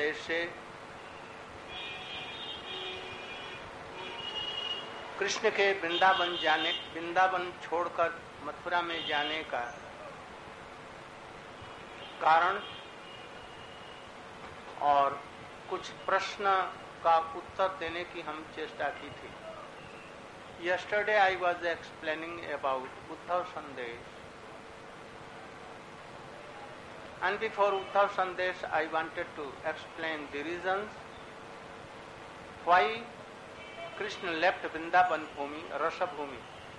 संदेश से कृष्ण के वृंदावन छोड़कर मथुरा में जाने का कारण और कुछ प्रश्न का उत्तर देने की हम चेष्टा की थी. Yesterday I was explaining about Uddhav Sandesh, and before Uddhav Sandesh I wanted to explain the reasons why Krishna left Vrindavan Bhumi, Rasa Bhumi,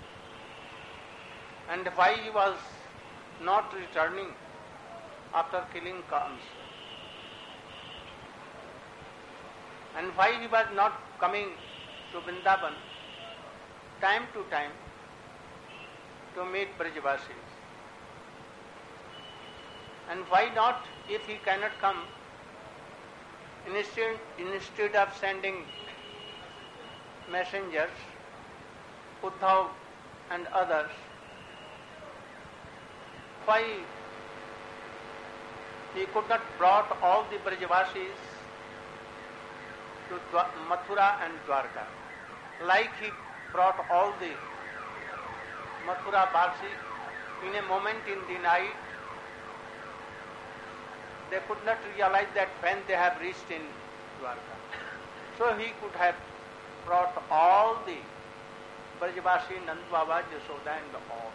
and why he was not returning after killing Kamsa, and why he was not coming to Vrindavan time to time to meet Brajavasis, and why not, if he cannot come, instead of sending messengers, Uddhav and others, why he could not brought all the Brajavasis to Mathura and Dwarka, like he brought all the Mathura Vasi in a moment in the night. They could not realize that when they have reached in Dwarka. So he could have brought all the Brajavasi, Nand Baba, Yashoda and all.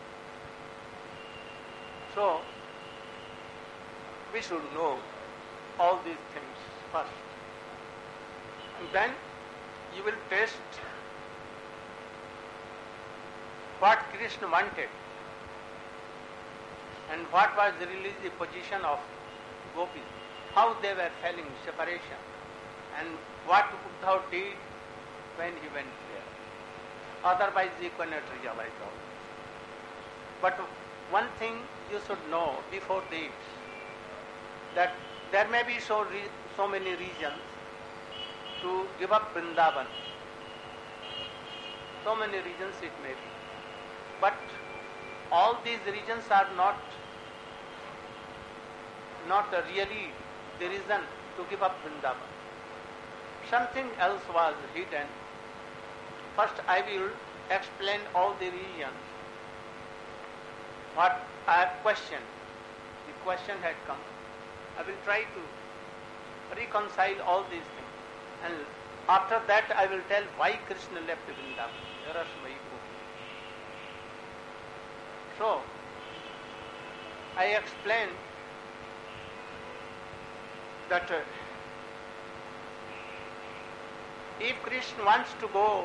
So we should know all these things first. And then you will taste what Krishna wanted and what was really the position of gopis, how they were feeling separation, and what Uddhav did when he went there. Otherwise you cannot realize all this. But one thing you should know before this, that there may be so many reasons to give up Vrindavan. So many reasons it may be. But all these reasons are not really the reason to give up Vrindavan. Something else was hidden. First I will explain all the reasons. What I have questioned. The question had come. I will try to reconcile all these things. And after that I will tell why Krishna left Vrindavan, Rasmai Bhumi. So, I explained that if Krishna wants to go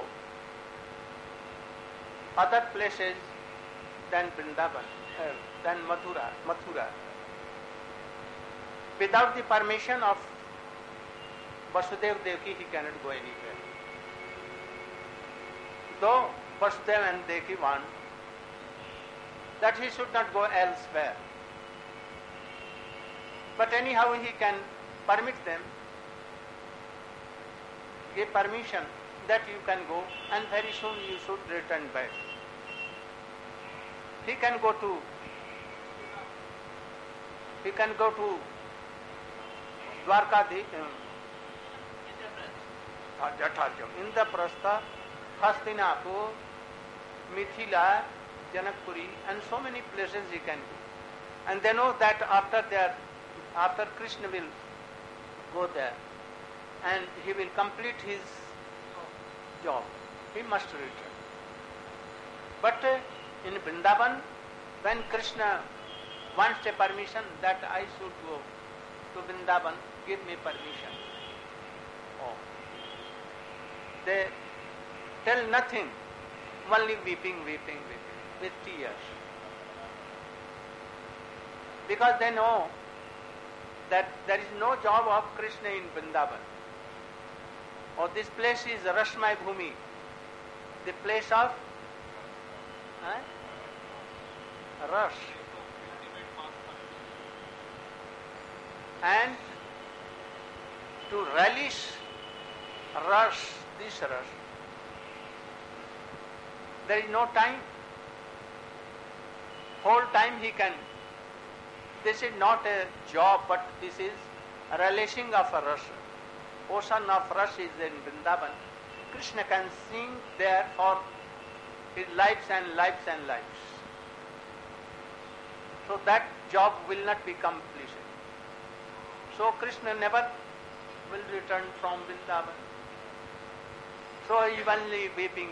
other places than Vrindavan, than Mathura, without the permission of Vasudeva Devaki, he cannot go anywhere. Though Vasudeva and Devaki want that he should not go elsewhere, but anyhow he can permit them, give permission that you can go and very soon you should return back. He can go to Dwarka, Indraprastha, Hastinapur, Mithila, Janakpuri, and so many places he can go. And they know that after Krishna will go there and he will complete his job, he must return. But in Vrindavan, when Krishna wants a permission that I should go to Vrindavan, give me permission. Oh. They tell nothing, only weeping with tears. Because they know that there is no job of Krishna in Vrindavan. Or this place is Rasmai Bhumi, the place of Ras. And to relish this Ras, there is no time. Whole time he can. This is not a job, but this is relishing of a rasa. Ocean of rasa is in Vrindavan. Krishna can sing there for his lives and lives and lives. So that job will not be completed. So Krishna never will return from Vrindavan. So he only weeping.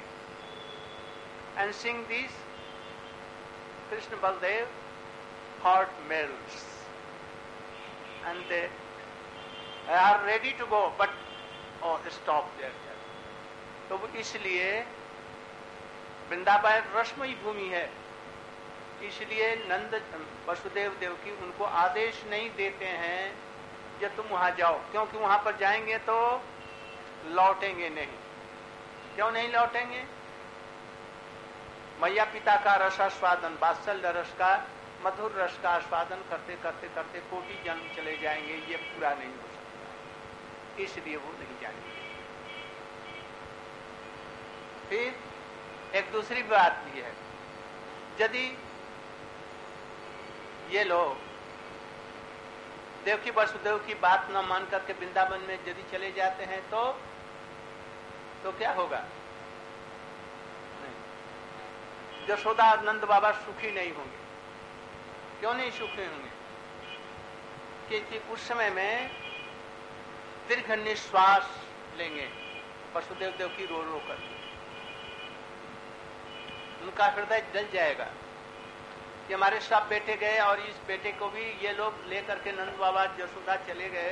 And sing these, Krishna Baldev heart melts. And they are ready to go, but stop there. तो इसलिए वृंदावन रसमयी भूमि है, इसलिए नंद वसुदेव देवकी उनको आदेश नहीं देते हैं जब तुम वहां जाओ, क्योंकि वहां पर जाएंगे तो लौटेंगे नहीं। क्यों नहीं लौटेंगे? मैया पिता का रसास्वादन, वात्सल्य रस का, मधुर रस का आस्वादन करते करते करते कोटि जन्म चले जाएंगे, ये पूरा नहीं हो सकता, इसलिए वो नहीं जाएंगे। फिर एक दूसरी बात भी है, यदि ये लोग देवकी वसुदेव की बात न मान करके वृंदावन में यदि चले जाते हैं तो क्या होगा? यशोदा और नंद बाबा सुखी नहीं होंगे। क्यों नहीं सुखी होंगे? क्योंकि उस समय में दीर्घ निश्वास लेंगे वसुदेव देवकी रो रो कर, उनका हृदय जल जाएगा कि हमारे सब बेटे गए और इस बेटे को भी ये लोग लेकर के नंद बाबा यशोदा चले गए।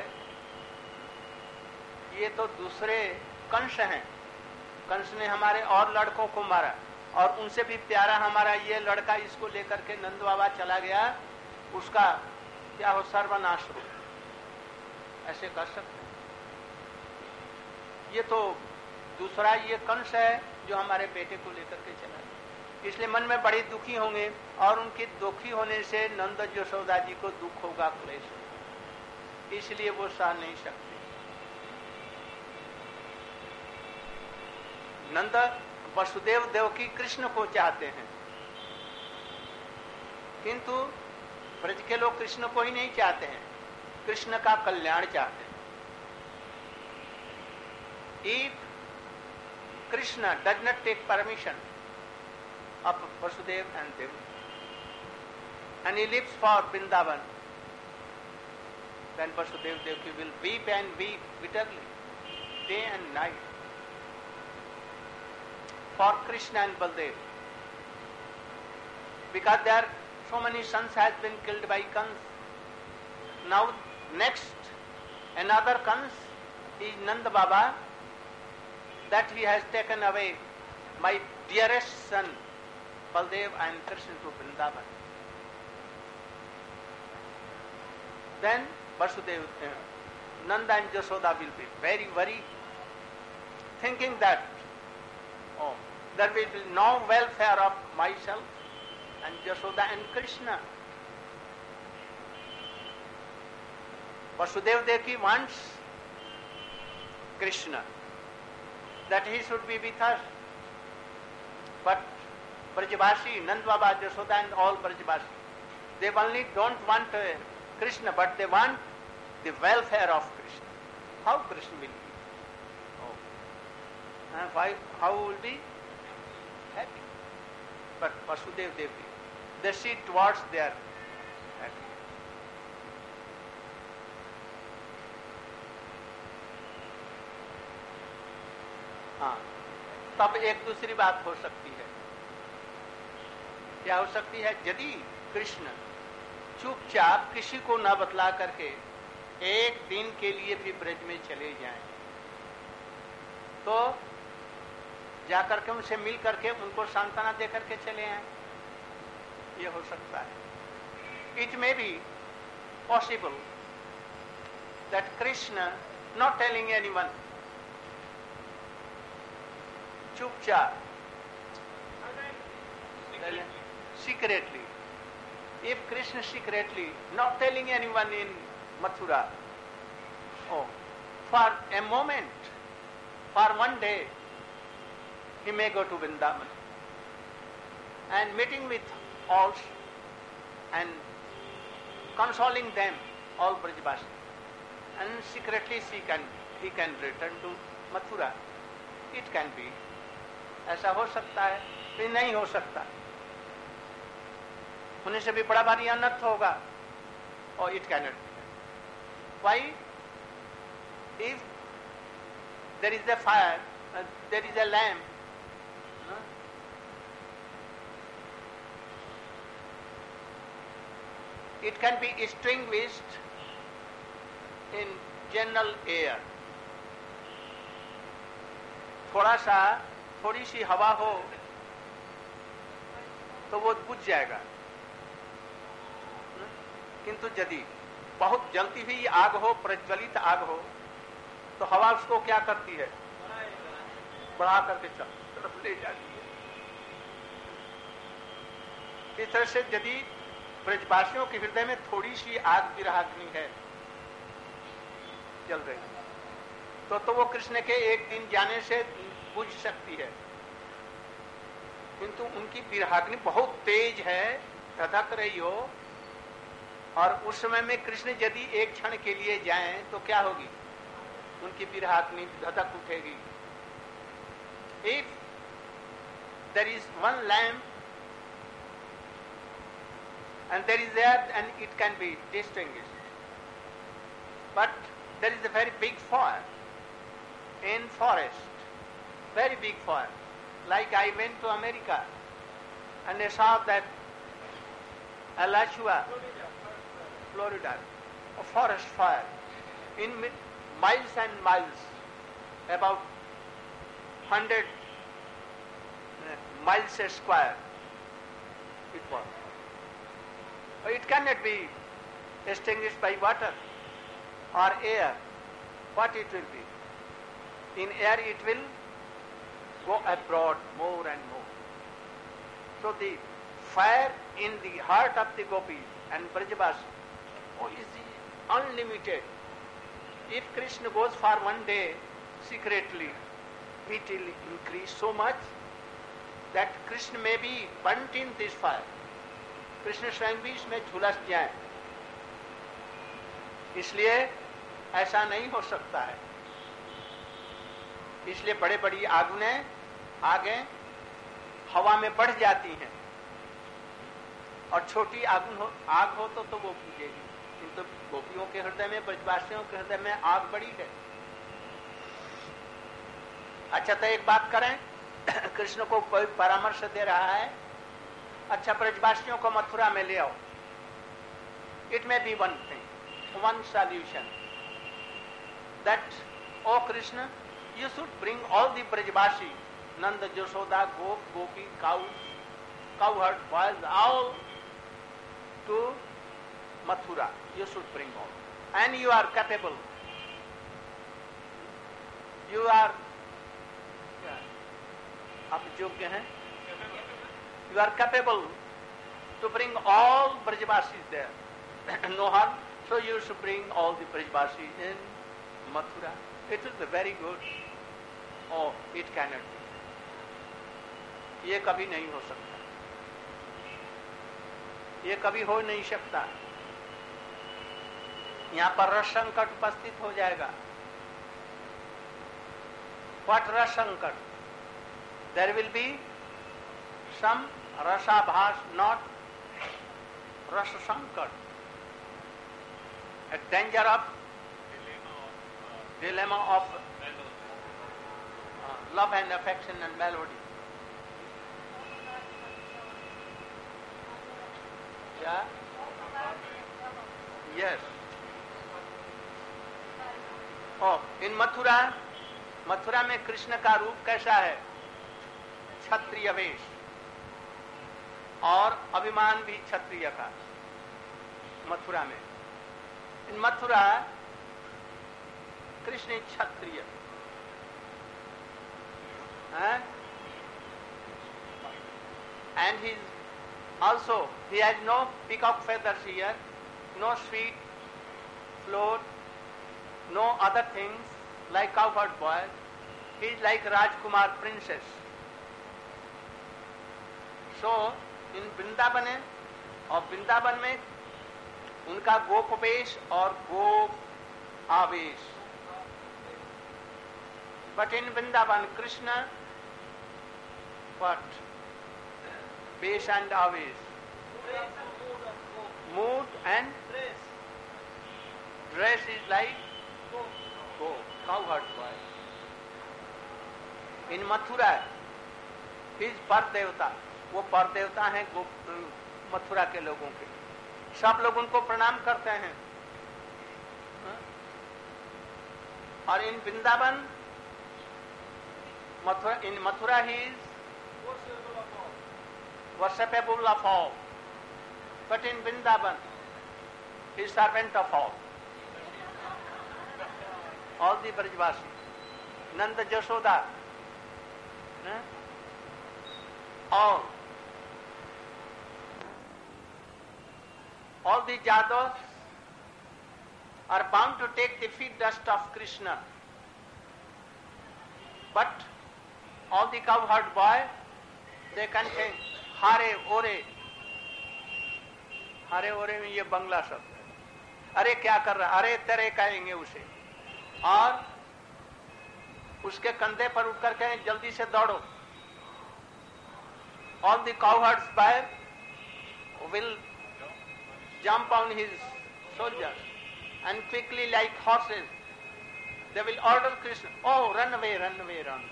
ये तो दूसरे कंस हैं, कंस ने हमारे और लड़कों को मारा और उनसे भी प्यारा हमारा ये लड़का, इसको लेकर के नंद बाबा चला गया, उसका क्या हो, सर्वनाश हो। ऐसे कर सकते हैं? ये तो दूसरा ये कंस है जो हमारे बेटे को लेकर के चला गया, इसलिए मन में बड़े दुखी होंगे और उनके दुखी होने से नंद यशोदा जी को दुख होगा, क्लेश होगा, इसलिए वो सह नहीं सकते। नंद वसुदेव देवकी कृष्ण को चाहते हैं, किंतु ब्रज के लोग कृष्ण को ही नहीं चाहते हैं, कृष्ण का कल्याण चाहते हैं। If Krishna does not take permission of Vasudev and Devaki, and he lives for Vrindavan, then Vasudev Devaki will weep and weep bitterly, day and night, for Krishna and Baldev, because there so many sons has been killed by Kans. Now next another Kans is Nanda Baba, that he has taken away my dearest son Baldev and Krishna to Vrindavan. Then Vasudev, Nanda and Yashoda will be very worried, thinking that there will be no welfare of myself and Yashoda and Krishna. Vasudev Devaki wants Krishna, that he should be with us. But Brajavasi, Nand Baba, Yashoda and all Brajavasi, they only don't want Krishna, but they want the welfare of Krishna. How Krishna will be? How will be? Happy. But Vasudev Devaki, they see towards their happiness. तब एक दूसरी बात हो सकती है। क्या हो सकती है? यदि कृष्ण चुपचाप किसी को न बतला करके एक दिन के लिए भी ब्रज में चले जाएं, तो जाकर के उनसे मिल करके उनको सांत्वना दे करके चले आए, ये हो सकता है। It may be possible that Krishna not telling anyone, चुपचाप, secretly. If Krishna secretly, not telling anyone in Mathura, for a moment, for one day, he may go to Vrindavan and meeting with all and consoling them, all Brajavasi. and secretly he can return to Mathura. It can be. ऐसा हो सकता है, फिर नहीं हो सकता, होने से भी बड़ा भारी अनर्थ होगा. और it cannot be. Why? If there is a fire, there is a lamp, it can be extinguished in general air. थोड़ी सी हवा हो तो वो बुझ जाएगा. किंतु यदि बहुत जलती हुई आग हो, प्रज्वलित आग हो, तो हवा उसको क्या करती है? बढ़ा करके तरफ ले जाती है. इस तरह से यदि ब्रजवासियों के हृदय में थोड़ी सी आग विरहाग्नि है, जल रही, तो वो कृष्ण के एक दिन जाने से बुझ सकती है. किंतु उनकी विरहाग्नि बहुत तेज है, धधक रही हो, और उस समय में कृष्ण यदि एक क्षण के लिए जाएं तो क्या होगी? उनकी विरहाग्नि धधक उठेगी. If there is one lamp and there is air, and it can be distinguished, but there is a very big fire in forest, very big fire. Like I went to America and I saw that Alachua, Florida, a forest fire in miles and miles, about 100 miles square it was. It cannot be extinguished by water or air. What it will be? In air it will go abroad more and more. So the fire in the heart of the gopis and Brajavasi is unlimited. If Krishna goes for one day secretly, it will increase so much that Krishna may be burnt in this fire. Krishna स्वयं भी इसमें झुलस जाए. इसलिए ऐसा नहीं हो सकता है. इसलिए बड़े बड़ी आगे हवा में बढ़ जाती हैं, और छोटी आग हो तो वो बुझेगी. किंतु गोपियों के हृदय में, ब्रजवासियों के हृदय में आग बड़ी है. अच्छा, तो एक बात करें, कृष्ण को कोई परामर्श दे रहा है, अच्छा ब्रजवासियों को मथुरा में ले आओ. It may be one thing, one solution, that O Krishna, you should bring all the Brajvasi, Nanda, Jashoda, Gopi, cowherd, boys, all to Mathura. You should bring all. And you are capable. You are, आप योग्य हैं. You are capable to bring all Brajvasis there. No harm. So you should bring all the Brajvasis in Mathura. It will be very good. Oh, it cannot be. ये कभी नहीं हो सकता. ये कभी हो नहीं सकता. यहाँ पर रस संकट उपस्थित हो जाएगा. What रस संकट? There will be some rasabhas, not rasa sankat. A danger of dilemma of love and affection and melody. Yeah? Yes. Oh, in Mathura में कृष्ण का रूप कैसा है? क्षत्रिय वेश, और अभिमान भी क्षत्रिय का. मथुरा में, इन मथुरा कृष्ण क्षत्रिय है. And he has no peacock feathers here, no sweet float, no other things like cowherd boy. He is like Rajkumar princess. So in Vrindavan है, और वृंदावन में उनका गोप वेश और Aves. But in Vrindavan, Krishna, what? Base and Aves. Mood and dress is like go, cowherd boy. In Mathura, he is पर देवता. वो पर देवता हैं मथुरा के लोगों के. सब लोग उनको प्रणाम करते हैं. और इन Vrindavan, in Mathura he is worshipable of all. But in Vrindavan, he is servant of all. All the Brajvasi. Nanda Jashoda. All the Jadavas are bound to take the feet dust of Krishna. But all the cowherd boy, they can take hare ore. हरे ओरे में ये बंगला शब्द है. अरे क्या कर रहा, अरे तेरे कहेंगे उसे, और उसके कंधे पर उठ कर कहें जल्दी से दौड़ो. All the cowherds by will jump on his soldiers and quickly like horses they will order Krishna, oh run away, run away, run.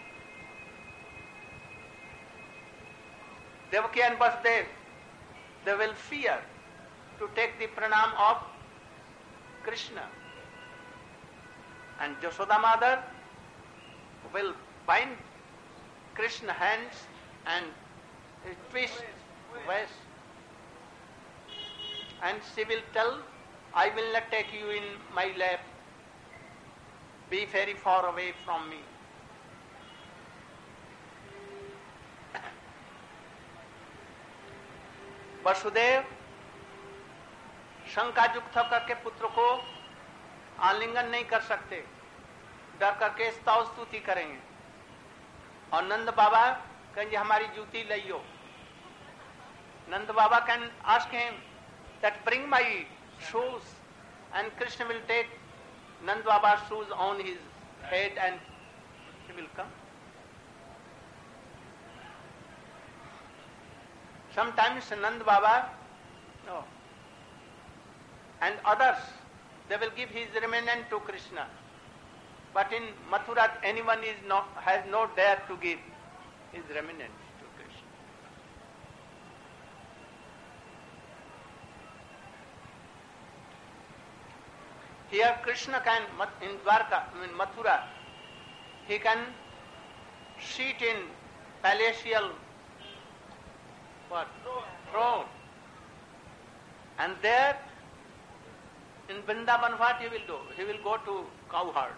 Devaki and Vasudev, they will fear to take the pranam of Krishna. And Jashoda mother will bind Krishna's hands and twist waist. And she will tell, I will not take you in my lap. Be very far away from me. Vasudev शंका युक्त होकर के पुत्र को आलिंगन नहीं कर सकते, डर करके स्तव स्तुति करेंगे. और नंद बाबा कहेंगे हमारी जूती लियो. Nand Baba can ask him that bring my shoes, and Krishna will take Nand Baba's shoes on his head and he will come. Sometimes Nand Baba, no, and others, they will give his remnant to Krishna. But in Mathura, anyone has no dare to give his remnant to Krishna. Here Krishna can, in Dwarka, in Mathura, he can sit in palatial throne. And there, in Vrindavan, what he will do? He will go to cowherd.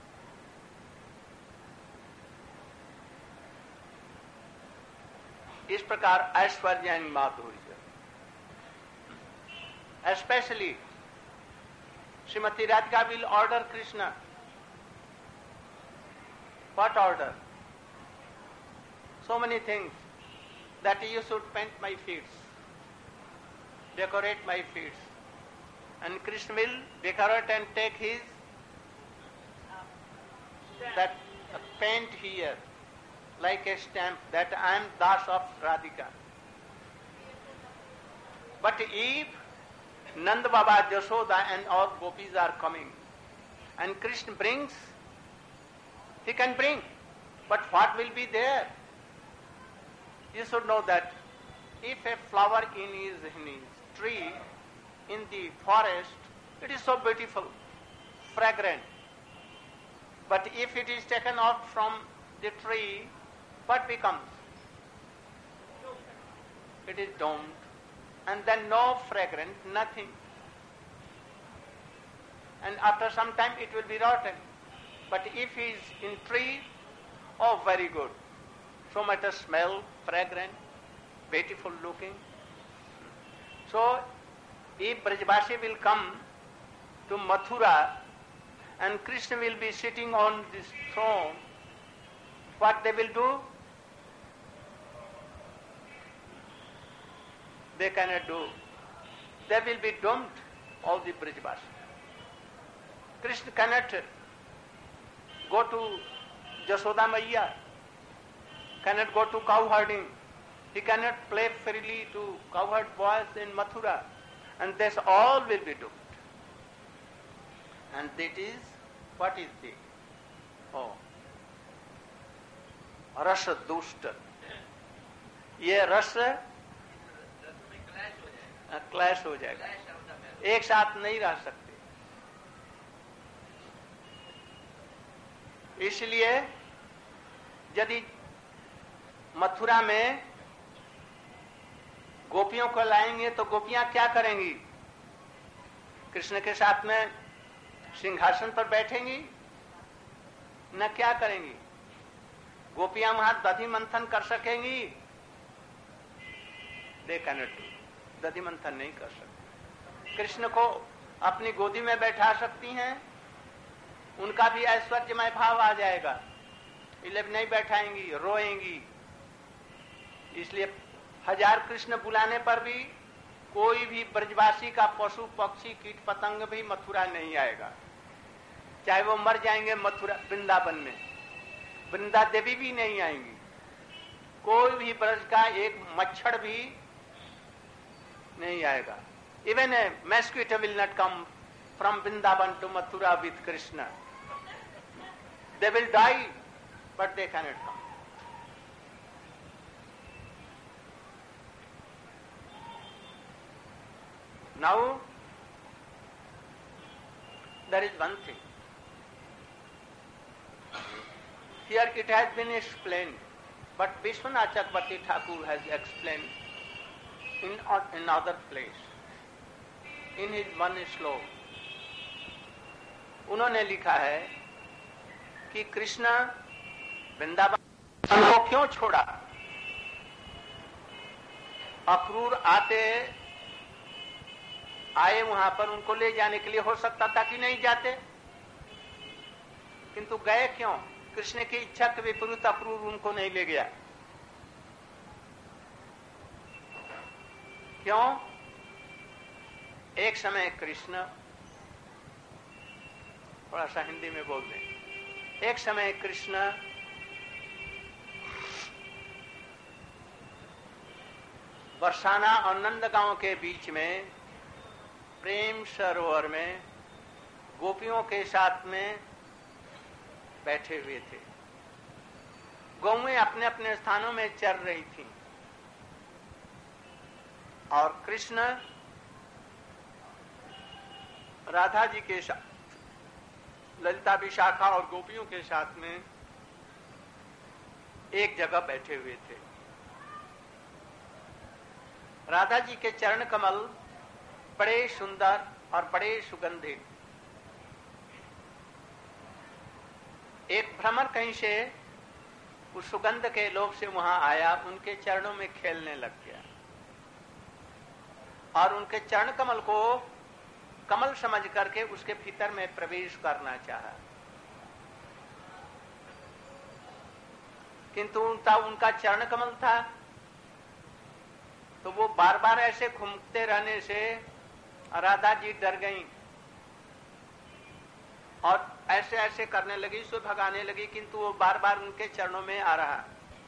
इस प्रकार ऐश्वर्य and माधुर्य, especially Srimati Radhika will order Krishna. What order? So many things, that you should paint my feet, decorate my feet. And Krishna will decorate and take his that paint here like a stamp that I am Das of Radhika. But if Nanda Baba, Jashoda and all gopis are coming and Krishna brings, he can bring, but what will be there? You should know that if a flower in his tree, in the forest, it is so beautiful, fragrant. But if it is taken off from the tree, what becomes? It is domed, and then no fragrance, nothing. And after some time it will be rotten. But if he is in tree, oh very good. So much a smell, fragrant, beautiful looking. So if Brajvasi will come to Mathura and Krishna will be sitting on this throne, what they will do? They cannot do. They will be doomed, all the Brajvasi. Krishna cannot go to Jashoda Maiya, cannot go to cow herding. He cannot play freely to cowherd boys in Mathura, and this all will be doomed. And that is, what is the? Oh, रस दुष्ट. ये रस clash हो जाएगा, एक साथ नहीं रह सकते. इसलिए यदि मथुरा में गोपियों को लाएंगे तो गोपियां क्या करेंगी? कृष्ण के साथ में सिंहासन पर बैठेंगी न क्या करेंगी? गोपियां वहां दधि मंथन कर सकेंगी? They cannot do. दधि मंथन नहीं कर सकते. कृष्ण को अपनी गोदी में बैठा सकती हैं, उनका भी ऐश्वर्यमय भाव आ जाएगा, इसलिए नहीं बैठाएंगी, रोएंगी. इसलिए 1000 कृष्ण बुलाने पर भी कोई भी ब्रजवासी का पशु पक्षी कीट पतंग भी मथुरा नहीं आएगा, चाहे वो मर जाएंगे मथुरा वृंदावन में. वृंदा देवी भी नहीं आएंगी. कोई भी ब्रज का एक मच्छर भी नहीं आएगा. Even a mosquito will not come from Vrindavan to Mathura with Krishna. They will die but they can not come. Now, there is one thing. Here it has been explained, but Vishwanath Chakravarti Thakur has explained in another place, in his one श्लोक. उन्होंने लिखा है कि कृष्ण वृंदावन को क्यों छोड़ा? अक्रूर आए वहां पर, उनको ले जाने के लिए हो सकता था कि नहीं जाते, किंतु गए क्यों? कृष्ण की इच्छा के विपरीत अक्रूर उनको नहीं ले गया. क्यों? एक समय कृष्ण, थोड़ा सा हिंदी में बोल दें, एक समय कृष्ण बरसाना और नंदगांव के बीच में प्रेम सरोवर में गोपियों के साथ में बैठे हुए थे. गौएं अपने अपने स्थानों में चर रही थीं और कृष्ण राधा जी के साथ, ललिता विशाखा और गोपियों के साथ में एक जगह बैठे हुए थे. राधा जी के चरण कमल बड़े सुंदर और बड़े सुगंधित. एक भ्रमर कहीं से उस सुगंध के लोभ से वहां आया, उनके चरणों में खेलने लग गया और उनके चरण कमल को कमल समझ करके उसके भीतर में प्रवेश करना चाहा, किंतु उनका चरण कमल था तो वो बार बार ऐसे घूमते रहने से राधा जी डर गईं और ऐसे ऐसे करने लगी, उसको भगाने लगी, किंतु वो बार बार उनके चरणों में आ रहा.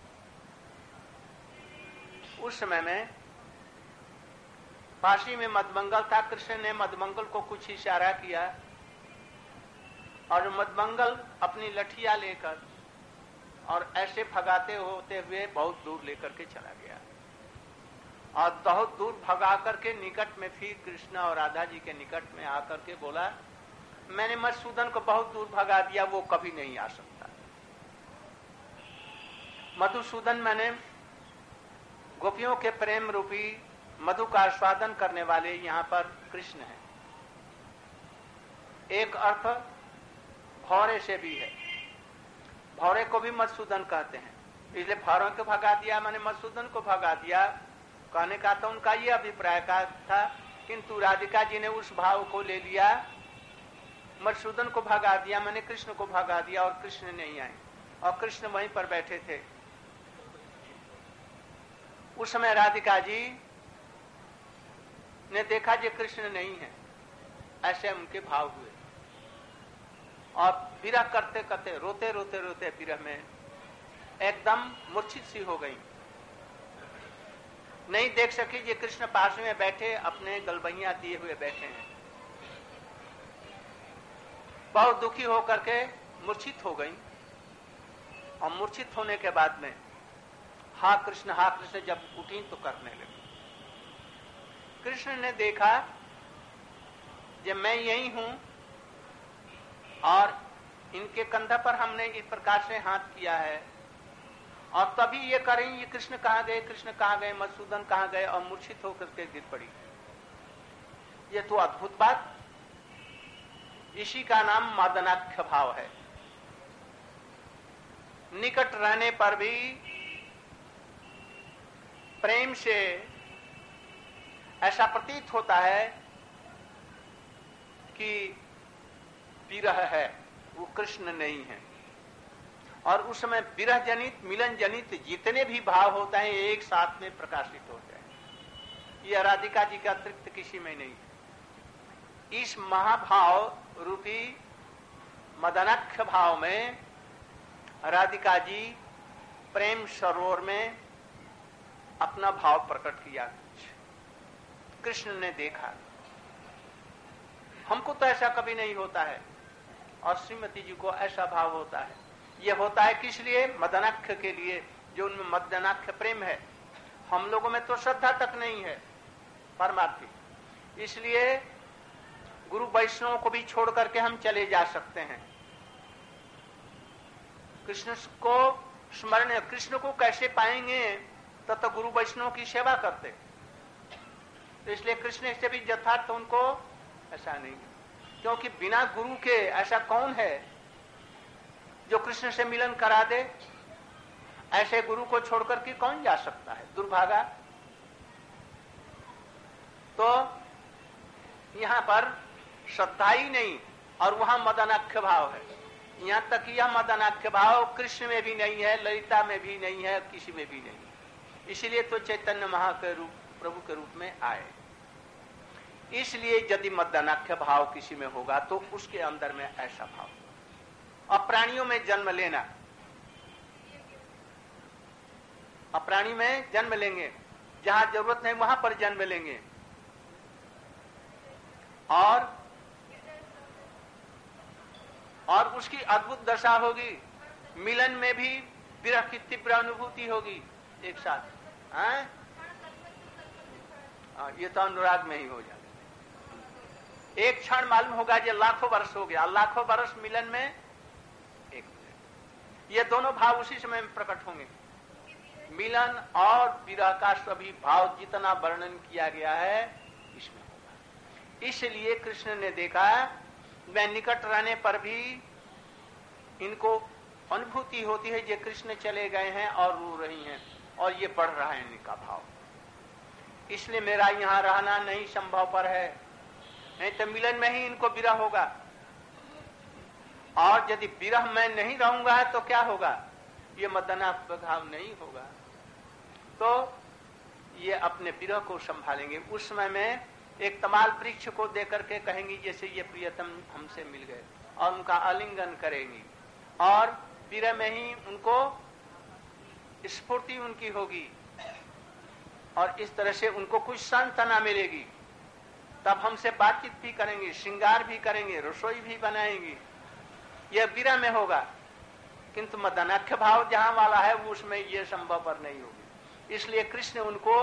उस समय में काशी में मदमंगल था. कृष्ण ने मदमंगल को कुछ इशारा किया और मदमंगल अपनी लठिया लेकर और ऐसे भगाते होते हुए बहुत दूर लेकर के चला गया और बहुत दूर भगा करके निकट में फिर कृष्ण और राधा जी के निकट में आकर के बोला, मैंने मधुसूदन को बहुत दूर भगा दिया, वो कभी नहीं आ सकता. मधुसूदन मैंने गोपियों के प्रेम रूपी मधु का आस्वादन करने वाले यहाँ पर कृष्ण है. एक अर्थ भौरे से भी है, भौरे को भी मधुसूदन कहते हैं, इसलिए भौरों को भगा दिया, मैंने मधुसूदन को भगा दिया. कहने का तो उनका ये अभिप्राय का था, किंतु राधिका जी ने उस भाव को ले लिया, मधुसूदन को भगा दिया, मैंने कृष्ण को भगा दिया और कृष्ण नहीं आए और कृष्ण वहीं पर बैठे थे. उस समय राधिका जी ने देखा कि कृष्ण नहीं है, ऐसे उनके भाव हुए. और विरह करते करते रोते रोते रोते विरह में एकदम मूर्छित सी हो गई। नहीं देख सकी ये कृष्ण पास में बैठे अपने गलबहियां दिए हुए बैठे हैं। बहुत दुखी होकर के मूर्छित हो गई और मूर्छित होने के बाद में हा कृष्ण जब उठी तो करने लगी। कृष्ण ने देखा कि मैं यही हूं और इनके कंधा पर हमने इस प्रकार से हाथ किया है और तभी ये करें ये कृष्ण कहां गए, मधुसूदन कहां गए, और मूर्छित होकर के गिर पड़ी। ये तो अद्भुत बात, इसी का नाम मदनाख्य भाव है। निकट रहने पर भी प्रेम से ऐसा प्रतीत होता है कि विरह है, वो कृष्ण नहीं है। और उस समय विरह जनित मिलन जनित जितने भी भाव होते हैं एक साथ में प्रकाशित होते हैं। यह राधिका जी का अतिरिक्त किसी में नहीं। इस महाभाव रूपी मदनाख्य भाव में राधिका जी प्रेम सरोवर में अपना भाव प्रकट किया। कृष्ण ने देखा। हमको तो ऐसा कभी नहीं होता है और श्रीमती जी को ऐसा भाव होता है। यह होता है किस लिए? मदनाख्य के लिए, जो उनमें मदनाख्य प्रेम है। हम लोगों में तो श्रद्धा तक नहीं है परमार्थी, इसलिए गुरु वैष्णव को भी छोड़ करके हम चले जा सकते हैं। कृष्ण को स्मरण, कृष्ण को कैसे पाएंगे? तो गुरु वैष्णव की सेवा करते। तो इसलिए कृष्ण से भी यथार्थ उनको ऐसा नहीं, क्योंकि बिना गुरु के ऐसा कौन है जो कृष्ण से मिलन करा दे? ऐसे गुरु को छोड़कर के कौन जा सकता है? दुर्भागा। तो यहां पर श्रद्धा ही नहीं और वहां मदनाख्य भाव है। यहां तक यह मदनाख्य भाव कृष्ण में भी नहीं है, ललिता में भी नहीं है, किसी में भी नहीं। इसलिए तो चैतन्य प्रभु के रूप में आए। इसलिए यदि मदनाख्य भाव किसी में होगा तो उसके अंदर में ऐसा भाव। और प्राणियों में जन्म लेना, अप्राणी में जन्म लेंगे, जहां जरूरत नहीं वहां पर जन्म लेंगे। और उसकी अद्भुत दशा होगी। मिलन में भी विरह की तीव्र अनुभूति होगी एक साथ। ये तो अनुराग में ही हो जाए। एक क्षण मालूम होगा जो लाखों वर्ष हो गया, लाखों वर्ष मिलन में एक मिनट। ये दोनों भाव उसी समय में प्रकट होंगे। मिलन और विरह का सभी भाव जितना वर्णन किया गया है इसमें होगा। इसलिए कृष्ण ने देखा मैं निकट रहने पर भी इनको अनुभूति होती है ये कृष्ण चले गए हैं और रो रही हैं और ये बढ़ रहा है इनका भाव। इसलिए मेरा यहां रहना नहीं संभव पर है, नहीं तो मिलन में ही इनको विरह होगा। और यदि विरह में नहीं रहूंगा तो क्या होगा? ये मदनाख्य भाव नहीं होगा। तो ये अपने विरह को संभालेंगे। उस समय में एक तमाल वृक्ष को देकर के कहेंगी जैसे ये प्रियतम हमसे मिल गए, और उनका आलिंगन करेंगी और विरह में ही उनको स्फूर्ति उनकी होगी और इस तरह से उनको कुछ सांत्वना मिलेगी। तब हमसे बातचीत भी करेंगे, श्रृंगार भी करेंगे, रसोई भी बनाएंगी। यह विरह में होगा। किंतु मदनाख्य भाव जहां वाला है उसमें यह संभव पर नहीं होगी। इसलिए कृष्ण उनको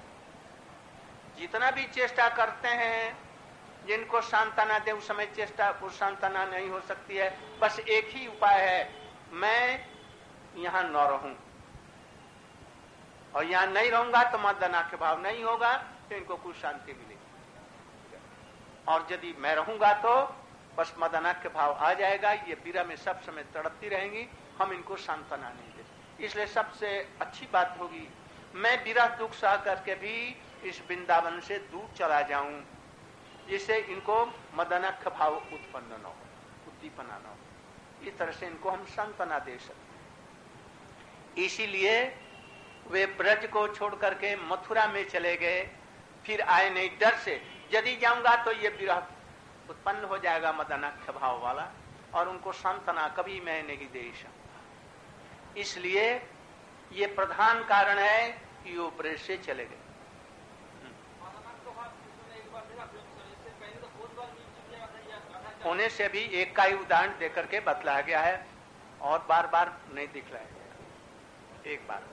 जितना भी चेष्टा करते हैं, जिनको सांत्वना दे उस समय चेष्टा उस सांत्वना नहीं हो सकती है। बस एक ही उपाय है, मैं यहां न रहूं और यहां नहीं रहूंगा तो मदनाख्य भाव नहीं होगा, तो इनको कुछ शांति मिलेगी। और यदि मैं रहूंगा तो बस मदनाख्य भाव आ जाएगा। ये विरह में सब समय तड़पती रहेंगी, हम इनको सांत्वना नहीं देते। इसलिए सबसे अच्छी बात होगी मैं विरह दुख सह करके भी इस वृंदावन से दूर चला जाऊं, जिससे इनको मदनाख्य भाव उत्पन्न न हो, उद्दीपना न हो। इस तरह से इनको हम सांत्वना दे सकते। इसीलिए वे ब्रज को छोड़ करके मथुरा में चले गए, फिर आए नहीं डर से। यदि जाऊंगा तो ये विरह उत्पन्न हो जाएगा मदनाख्य भाव वाला, और उनको सांत्वना कभी मैं नहीं दे सकता। इसलिए ये प्रधान कारण है कि वो ब्रज से चले गए। होने से भी एक का ही उदाहरण देकर के बतलाया गया है और बार बार नहीं दिखलाया गया, एक बार।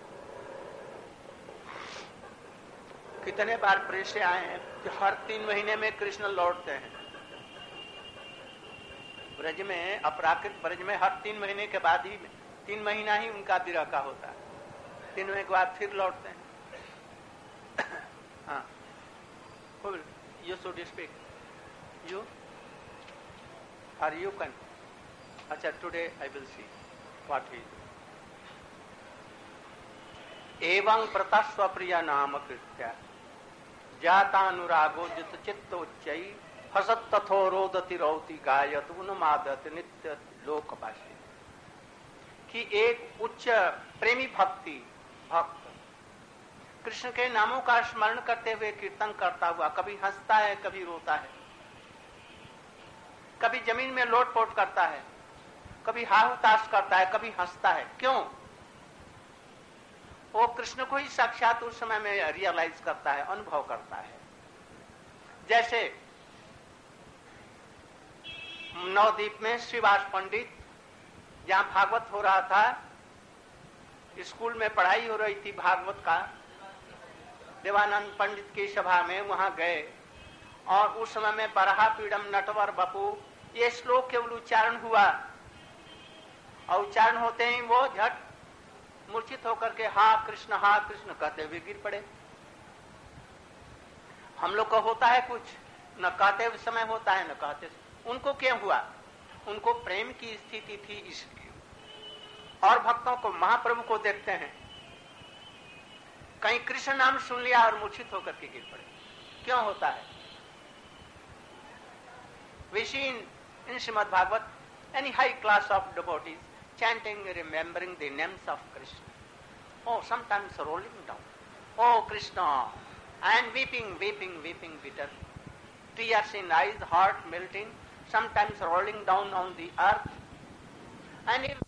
कितने बार प्रेस से आए हैं कि हर 3 महीने में कृष्ण लौटते हैं ब्रज में, अपराकृत ब्रज में हर 3 महीने के बाद ही 3 महीना ही उनका विरह का होता है, 3 महीने के बाद फिर लौटते हैं। हाँ, यू शुड स्पीक, यू और यू कैन। अच्छा, today I will see what he एवं प्रतस्वप्रिय नाम कृत्या जातानुरागो जित चित्तोच्चयी हसत तथो रोदति रौति गायत उन्मादत नित्य लोकवासी। कि एक उच्च प्रेमी भक्त कृष्ण के नामों का स्मरण करते हुए कीर्तन करता हुआ कभी हंसता है, कभी रोता है, कभी जमीन में लोटपोट करता है, कभी हाहुताश करता है, कभी हंसता है। क्यों? वो कृष्ण को ही साक्षात उस समय में रियलाइज करता है, अनुभव करता है। जैसे नवद्वीप में श्रीवास पंडित जहां भागवत हो रहा था, स्कूल में पढ़ाई हो रही थी भागवत का, देवानंद पंडित की सभा में वहां गए और उस समय में बरहा पीड़म नटवर बपू ये श्लोक केवल उच्चारण हुआ और उच्चारण होते ही वो झट मूर्छित होकर के हा कृष्ण कहते हुए गिर पड़े। हम लोग को होता है कुछ, न कहते हुए समय होता है न कहते। उनको क्या हुआ? उनको प्रेम की स्थिति थी इसलिए। और भक्तों को, महाप्रभु को देखते हैं, कहीं कृष्ण नाम सुन लिया और मूर्छित होकर के गिर पड़े। क्यों होता है? We see in Srimad Bhagavad any high class of devotees chanting, remembering the names of Krishna. Oh, sometimes rolling down. Oh, Krishna, and weeping bitterly. Tears in eyes, heart melting, sometimes rolling down on the earth. And if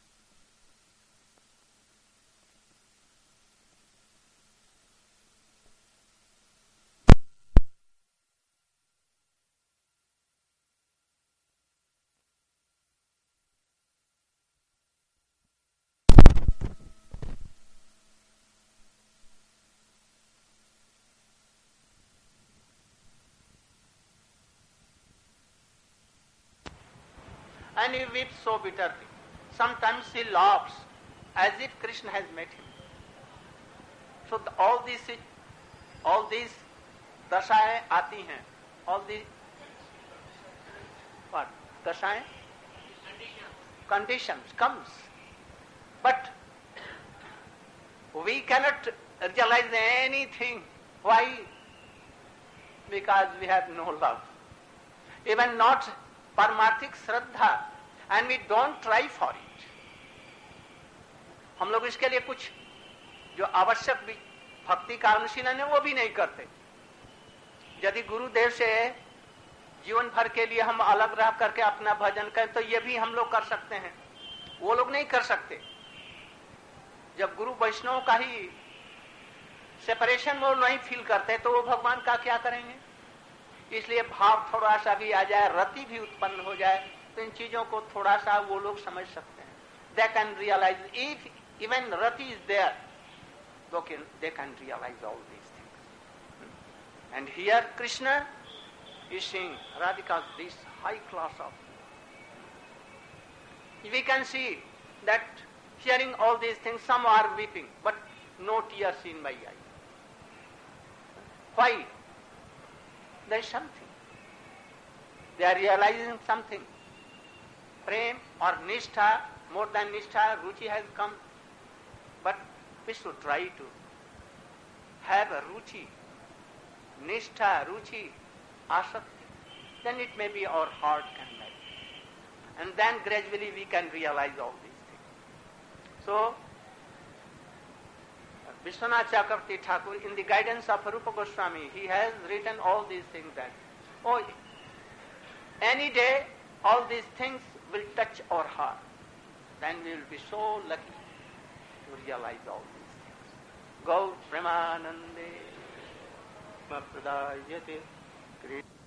and he weeps so bitterly. Sometimes he laughs as if Krishna has met him. So all these दशाएं आती हैं, all these what दशाएं conditions comes, but we cannot realize anything. Why? Because we have no love, even not परमार्थिक Shraddha, and we don't try for it. हम लोग इसके लिए कुछ जो आवश्यक भी भक्ति का अनुशीलन है वो भी नहीं करते। यदि गुरुदेव से जीवन भर के लिए हम अलग रह करके अपना भजन करें तो ये भी हम लोग कर सकते हैं, वो लोग नहीं कर सकते। जब गुरु वैष्णव का ही सेपरेशन वो नहीं फील करते तो वो भगवान का क्या करेंगे? इसलिए भाव थोड़ा सा भी आ जाए, रति भी उत्पन्न हो जाए, तो इन चीजों को थोड़ा सा वो लोग समझ सकते हैं। They can realize if even rati is there, they can realize all these things. And here Krishna is saying, Radhika, this high class of. We can see that hearing all these things, some are weeping, but no tears in my eye. Why? There is something. They are realizing something. Prem or Nishtha, more than Nishtha, Ruchi has come. But we should try to have a Ruchi, Nishtha, Ruchi, Asakti. Then it may be our heart can melt. And then gradually we can realize all these things. So, Vishwanath Chakravarti Thakur, in the guidance of Rupa Goswami, he has written all these things that, any day all these things will touch our heart, then we will be so lucky to realize all these things. Gaur Premanande Prapradayate Krishna